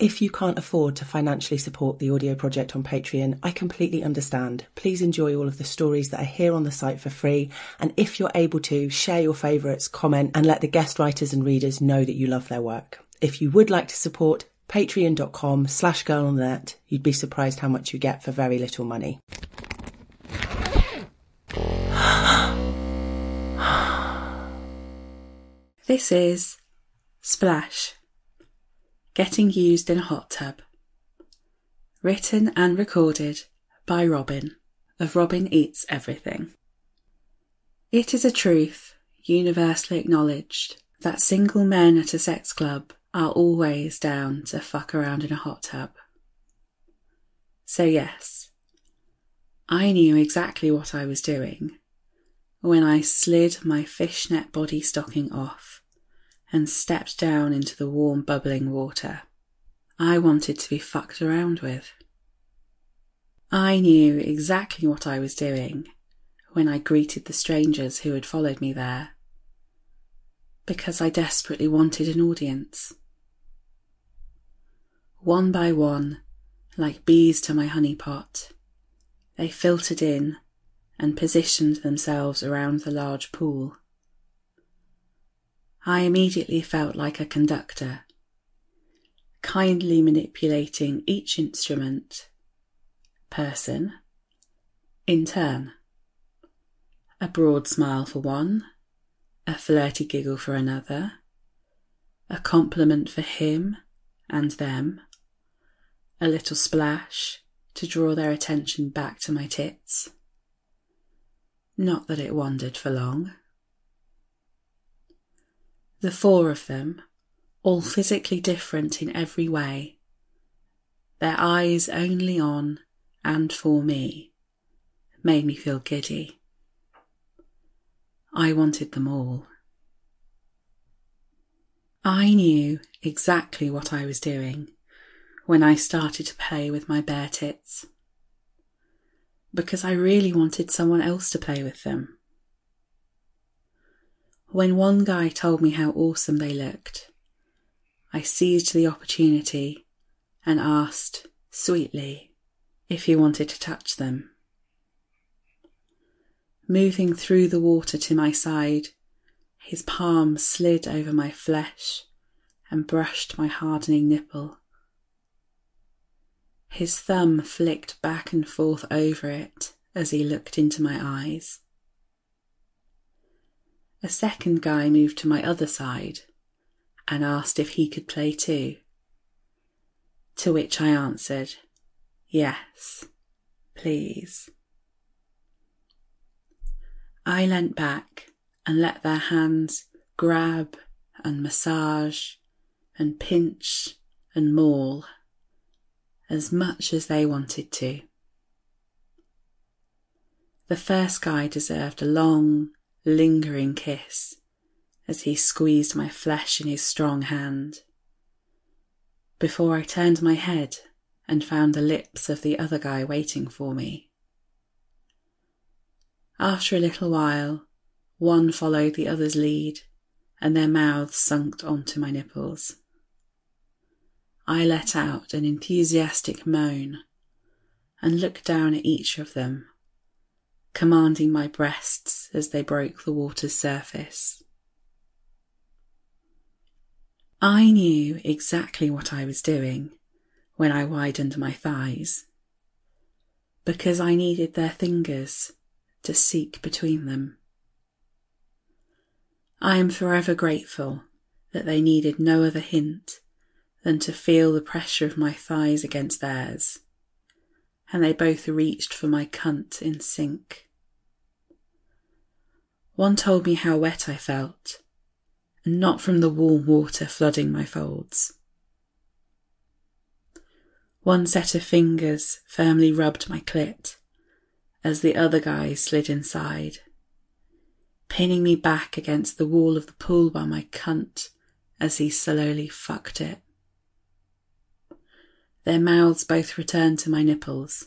If you can't afford to financially support the audio project on Patreon, I completely understand. Please enjoy all of the stories that are here on the site for free. And if you're able to, share your favourites, comment, and let the guest writers and readers know that you love their work. If you would like to support, patreon.com/girlonthenet. You'd be surprised how much you get for very little money. This is Splash, Getting Used in a Hot Tub. Written and recorded by Robin, of Robin Eats Everything. It is a truth, universally acknowledged, that single men at a sex club are always down to fuck around in a hot tub. So yes, I knew exactly what I was doing when I slid my fishnet body stocking off and stepped down into the warm bubbling water. I wanted to be fucked around with. I knew exactly what I was doing when I greeted the strangers who had followed me there, because I desperately wanted an audience. One by one, like bees to my honeypot, they filtered in and positioned themselves around the large pool. I immediately felt like a conductor, kindly manipulating each instrument, person, in turn. A broad smile for one, a flirty giggle for another, a compliment for him and them, a little splash to draw their attention back to my tits. Not that it wandered for long. The four of them, all physically different in every way, their eyes only on and for me, made me feel giddy. I wanted them all. I knew exactly what I was doing when I started to play with my bare tits, because I really wanted someone else to play with them. When one guy told me how awesome they looked, I seized the opportunity and asked, sweetly, if he wanted to touch them. Moving through the water to my side, his palm slid over my flesh and brushed my hardening nipple. His thumb flicked back and forth over it as he looked into my eyes. A second guy moved to my other side and asked if he could play too. To which I answered, yes, please. I leant back and let their hands grab and massage and pinch and maul as much as they wanted to. The first guy deserved a long, lingering kiss as he squeezed my flesh in his strong hand, before I turned my head and found the lips of the other guy waiting for me. After a little while, one followed the other's lead, and their mouths sunk onto my nipples. I let out an enthusiastic moan and looked down at each of them, commanding my breasts as they broke the water's surface. I knew exactly what I was doing when I widened my thighs, because I needed their fingers to seek between them. I am forever grateful that they needed no other hint than to feel the pressure of my thighs against theirs, and they both reached for my cunt in sync. One told me how wet I felt, and not from the warm water flooding my folds. One set of fingers firmly rubbed my clit as the other guy slid inside, pinning me back against the wall of the pool by my cunt as he slowly fucked it. Their mouths both returned to my nipples.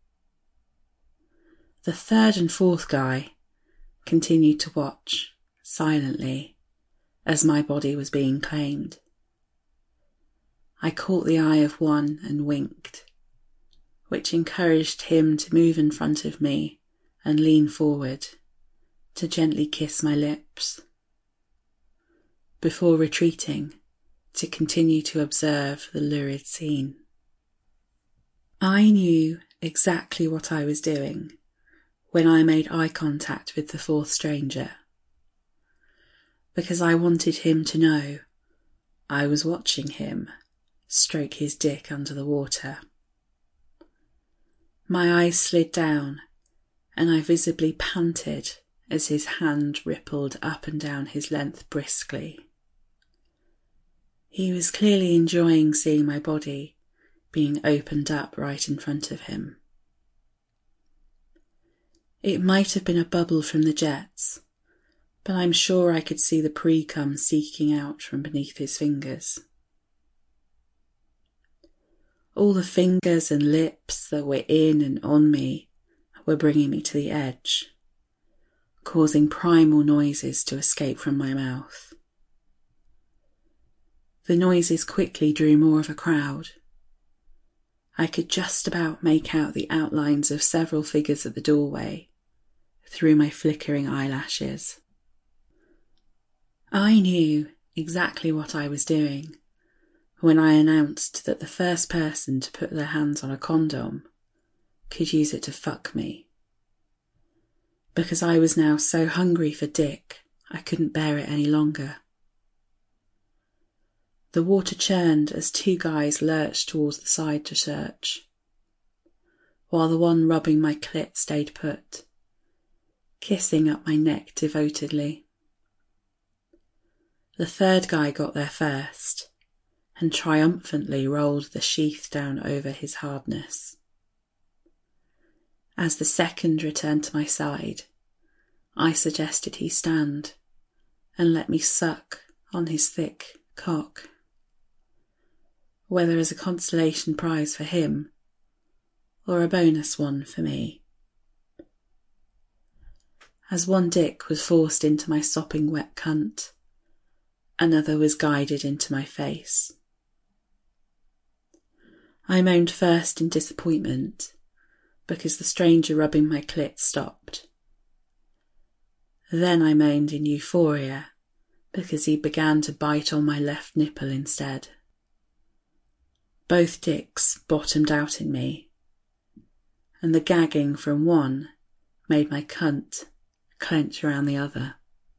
The third and fourth guy continued to watch, silently, as my body was being claimed. I caught the eye of one and winked, which encouraged him to move in front of me and lean forward to gently kiss my lips, before retreating to continue to observe the lurid scene. I knew exactly what I was doing when I made eye contact with the fourth stranger, because I wanted him to know I was watching him stroke his dick under the water. My eyes slid down and I visibly panted as his hand rippled up and down his length briskly. He was clearly enjoying seeing my body being opened up right in front of him. It might have been a bubble from the jets, but I'm sure I could see the pre-cum seeking out from beneath his fingers. All the fingers and lips that were in and on me were bringing me to the edge, causing primal noises to escape from my mouth. The noises quickly drew more of a crowd. I could just about make out the outlines of several figures at the doorway through my flickering eyelashes. I knew exactly what I was doing when I announced that the first person to put their hands on a condom could use it to fuck me, because I was now so hungry for dick I couldn't bear it any longer. The water churned as two guys lurched towards the side to search, while the one rubbing my clit stayed put, kissing up my neck devotedly. The third guy got there first and triumphantly rolled the sheath down over his hardness. As the second returned to my side, I suggested he stand and let me suck on his thick cock, whether as a consolation prize for him or a bonus one for me. As one dick was forced into my sopping wet cunt, another was guided into my face. I moaned first in disappointment because the stranger rubbing my clit stopped. Then I moaned in euphoria because he began to bite on my left nipple instead. Both dicks bottomed out in me, and the gagging from one made my cunt clench around the other.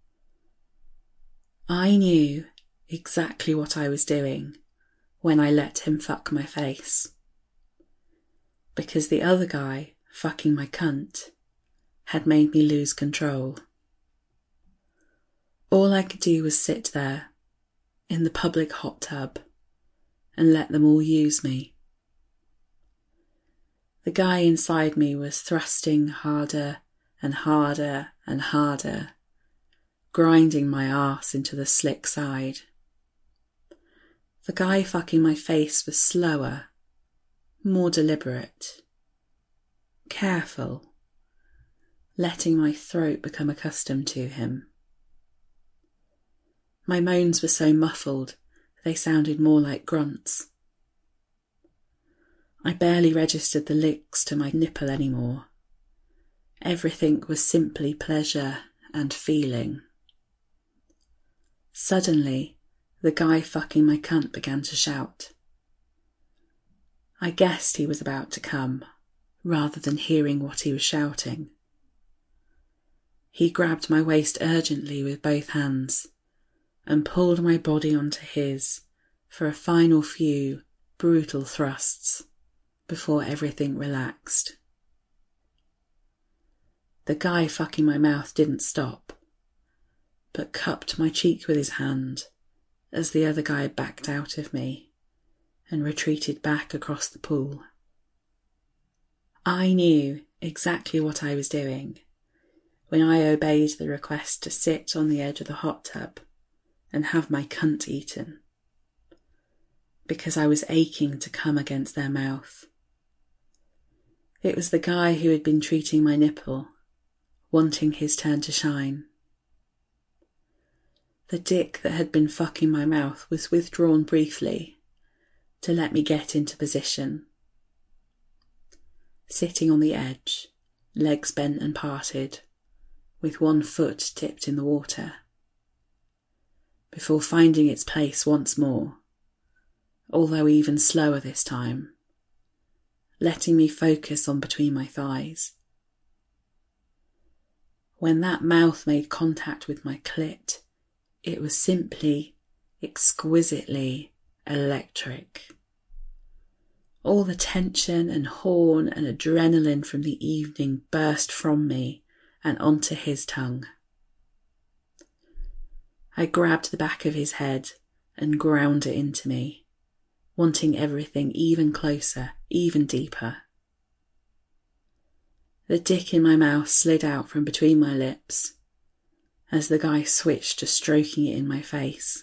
I knew exactly what I was doing when I let him fuck my face, because the other guy fucking my cunt had made me lose control. All I could do was sit there in the public hot tub and let them all use me. The guy inside me was thrusting harder and harder and harder, grinding my arse into the slick side. The guy fucking my face was slower, more deliberate, careful, letting my throat become accustomed to him. My moans were so muffled they sounded more like grunts. I barely registered the licks to my nipple anymore. Everything was simply pleasure and feeling. Suddenly, the guy fucking my cunt began to shout. I guessed he was about to come, rather than hearing what he was shouting. He grabbed my waist urgently with both hands and pulled my body onto his for a final few brutal thrusts before everything relaxed. The guy fucking my mouth didn't stop, but cupped my cheek with his hand as the other guy backed out of me and retreated back across the pool. I knew exactly what I was doing when I obeyed the request to sit on the edge of the hot tub and have my cunt eaten, because I was aching to come against their mouth. It was the guy who had been treating my nipple, wanting his turn to shine. The dick that had been fucking my mouth was withdrawn briefly, to let me get into position. Sitting on the edge, legs bent and parted, with one foot tipped in the water, before finding its place once more, although even slower this time, letting me focus on between my thighs. When that mouth made contact with my clit, it was simply, exquisitely electric. All the tension and horn and adrenaline from the evening burst from me and onto his tongue. I grabbed the back of his head and ground it into me, wanting everything even closer, even deeper. The dick in my mouth slid out from between my lips as the guy switched to stroking it in my face.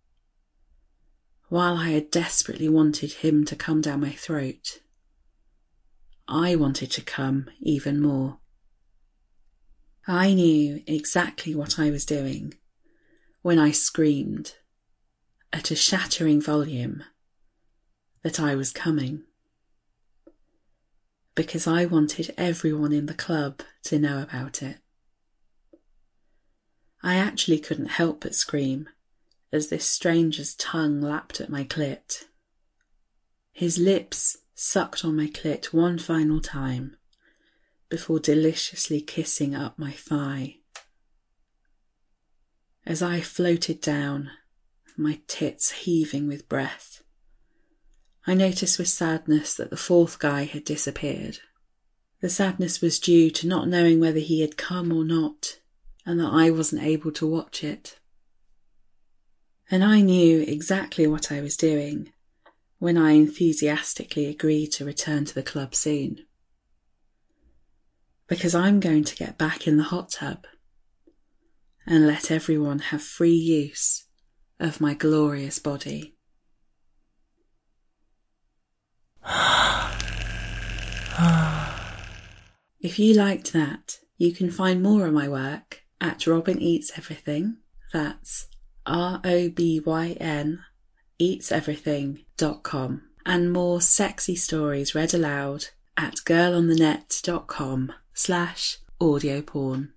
While I had desperately wanted him to come down my throat, I wanted to come even more. I knew exactly what I was doing when I screamed, at a shattering volume, that I was coming. Because I wanted everyone in the club to know about it. I actually couldn't help but scream as this stranger's tongue lapped at my clit. His lips sucked on my clit one final time before deliciously kissing up my thigh. As I floated down, my tits heaving with breath, I noticed with sadness that the fourth guy had disappeared. The sadness was due to not knowing whether he had come or not, and that I wasn't able to watch it. And I knew exactly what I was doing when I enthusiastically agreed to return to the club soon. Because I'm going to get back in the hot tub and let everyone have free use of my glorious body. If you liked that, you can find more of my work at Robin Eats Everything. That's ROBYN eatseverything.com, and more sexy stories read aloud at girlonthenet.com/audioporn.